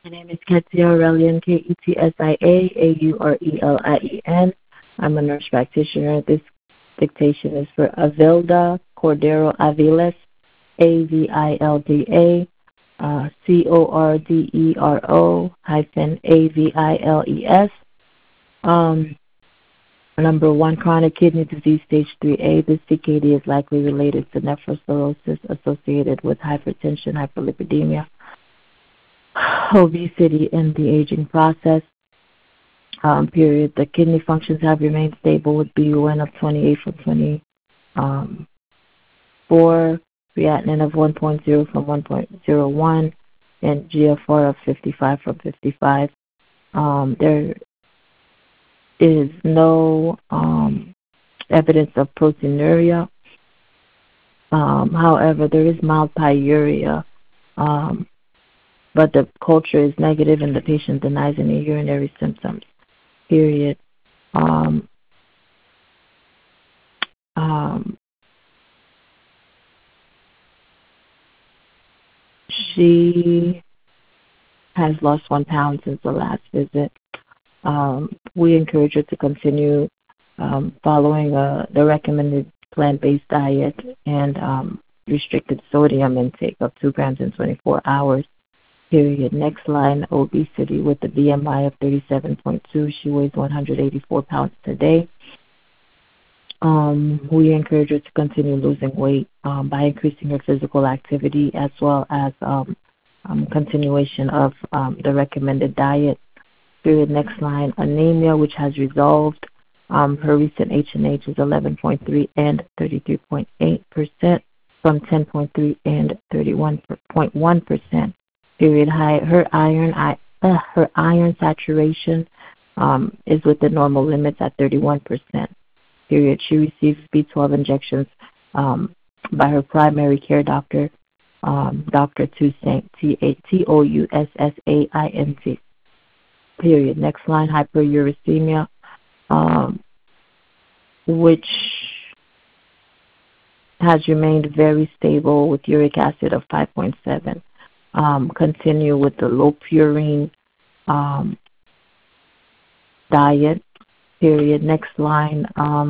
My name is Ketia Aurelian, Ketsiaaurelien. I'm a nurse practitioner. This dictation is for Avilda Cordero Aviles, Avilda, Cordero hyphen Aviles. Um, Number one, chronic kidney disease stage 3A. This CKD is likely related to nephrocirrhosis associated with hypertension, hyperlipidemia, obesity, and the aging process. Period. The kidney functions have remained stable with BUN of 28 from 24, creatinine of 1.0 from 1.01, and GFR of 55 from 55. There is no evidence of proteinuria. However, there is mild pyuria, but the culture is negative and the patient denies any urinary symptoms. Period. She has lost 1 pound since the last visit. We encourage her to continue following the recommended plant-based diet and restricted sodium intake of 2 grams in 24 hours. Period. Next line, obesity with a BMI of 37.2. She weighs 184 pounds today. We encourage her to continue losing weight by increasing her physical activity as well as continuation of the recommended diet. Period. Next line, anemia, which has resolved. Her recent H&H is 11.3 and 33.8% from 10.3 and 31.1%. Period. Her iron saturation is within normal limits at 31%. Period. She receives B12 injections by her primary care doctor, Dr. Toussaint, Toussaint. Period. Next line, hyperuricemia, which has remained very stable with uric acid of 5.7. Continue with the low purine diet. Period. Next line,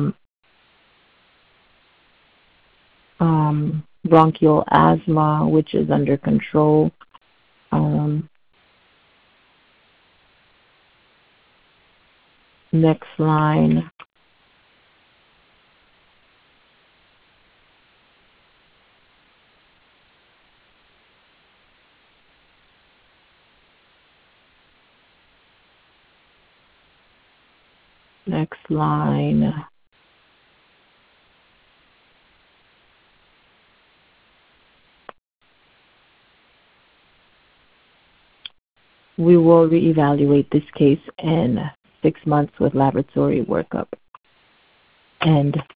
bronchial asthma, which is under control. Next line, we will reevaluate this case in 6 months with laboratory workup. And